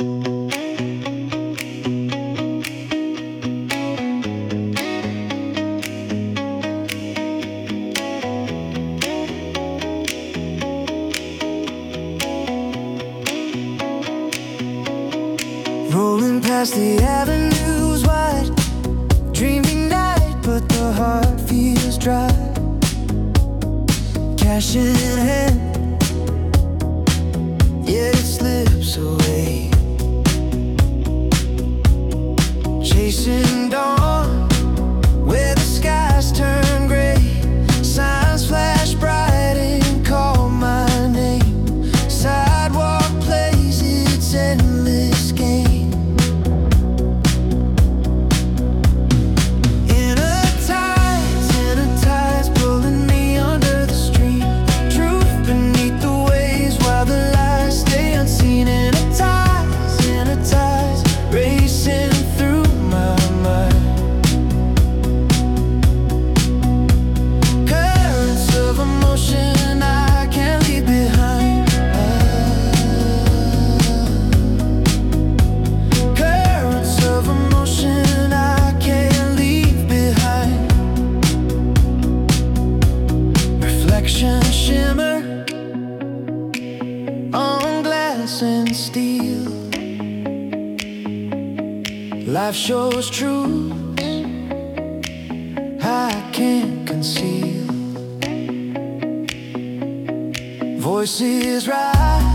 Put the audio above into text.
Rolling past the avenues wide, dreamy night, but the heart feels dry. Cash in hand, yet it slips away. Chasing dawn, where the skies turn gray. Signs flash bright and call my name. Sidewalk plays its endless game. Shimmer on glass and steel. Life shows truths I can't conceal. Voices rise